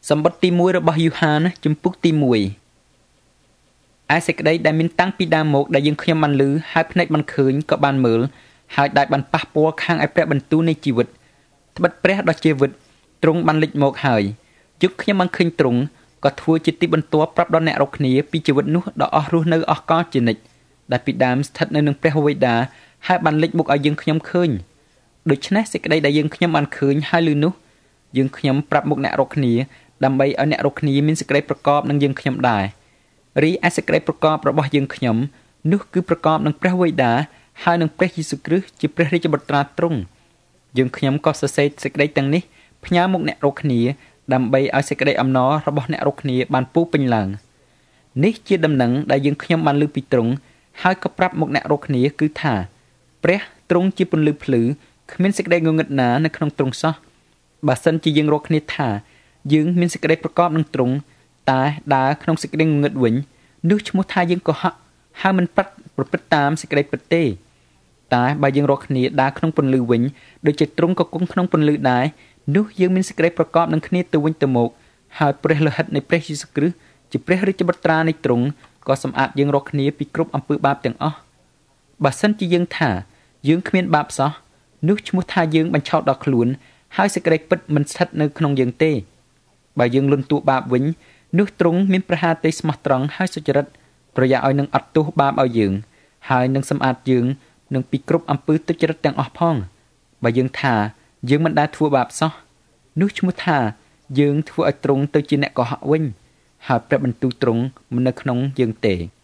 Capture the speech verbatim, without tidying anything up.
សម្បត្តិទីមួយរបស់យូហានជំពូកទីមួយឯសេចក្តីដែលមានតាំងពីដើមមកដែលយើងខ្ញុំបានឮហើយភ្នែកបានឃើញក៏បានមើលហើយដែលបានប៉ះពាល់ខាងឯព្រះបន្ទូលនៃជីវិតត្បិតព្រះដ៏ជាវិតទ្រង់បានលេចមកហើយយុគខ្ញុំបានឃើញទ្រង់ក៏ធ្វើជាទីបន្ទាប់ប្រាប់ដល់អ្នករាល់គ្នាពីជីវិតនោះដ៏អស់រស់នៅអស់កលជានិច្ចដែលពីដើមស្ថិតនៅនឹងព្រះវេដាហើយបានលេចមកឲ្យយើងខ្ញុំឃើញដូច្នេះសេចក្តីដែលយើងខ្ញុំបានឃើញហើយឮនោះយើងខ្ញុំប្រាប់មុខអ្នករាល់គ្នាដើម្បីឲ្យអ្នករាល់គ្នាមានសេចក្តីប្រកបនឹងយើងខ្ញុំដែររីឯសេចក្តីប្រកបរបស់យើងខ្ញុំនោះគឺប្រកបនឹងព្រះវេដាហើយនឹងព្រះយេស៊ូវគ្រីស្ទជាព្រះរាជបុត្រាទ្រង់យើងខ្ញុំក៏សរសេរសេចក្តីទាំងនេះផ្ញើមកអ្នករាល់គ្នាដើម្បីឲ្យសេចក្តីអំណររបស់អ្នករាល់គ្នាបានពូពេញឡើងនេះជាដំណឹងដែលយើងខ្ញុំបានលើពីទ្រង់ហើយក៏ប្រាប់មកអ្នករាល់គ្នាគឺថាព្រះទ្រង់ជាពន្លឺភ្លឺគ្មានសេចក្តីងងឹតណានៅក្នុងទ្រង់សោះបើសិនជាយើងរាល់គ្នាថាយើងមានសេចក្តីប្រកបនឹងទ្រង់តែដើរក្នុងសេចក្តីងងឹតវិញនោះឈ្មោះថាយើងកុហកហើយមិនប្រព្រឹត្តតាមសេចក្តីពិតទេតែបើយើងរាល់គ្នាដើរក្នុងពន្លឺវិញដូចជាទ្រង់ក៏គង់ក្នុងពន្លឺដែរនោះយើងមានសេចក្តីប្រកបនឹងគ្នាទៅវិញទៅមកហើយព្រះលោហិតនៃព្រះយេស៊ូវគ្រីស្ទជាព្រះរាជបុត្រានៃទ្រង់ក៏សម្អាតយើងរាល់គ្នាពីគ្រប់អំពើបាបទាំងអស់បើសិនជាយើងថាយើងគ្មានបាបសោះនោះឈ្មោះថាយើងបញ្ឆោតដល់ខ្លួនហើយសេចក្តីពិតមិនស្ថិតនៅក្នុងយើងទេបើយើងលន់តួបាបវិញនោះទ្រង់មានព្រះハរតីស្មោះត្រង់ហើយសុចរិតប្រយ័ត្នឲ្យនឹងអត់ទោសបាបឲ្យយើងហើយនឹងសម្អាតយើងនឹងពីគ្រប់អំពើទុច្ចរិតទាំងអស់ផងបើយើងថាយើងមិនដែលធ្វើបាបសោះនោះឈ្មោះថាយើងធ្វើឲ្យទ្រង់ទៅជាអ្នកកុហកវិញហើយព្រះបន្ទូលទ្រង់មិននៅក្នុងយើងទេ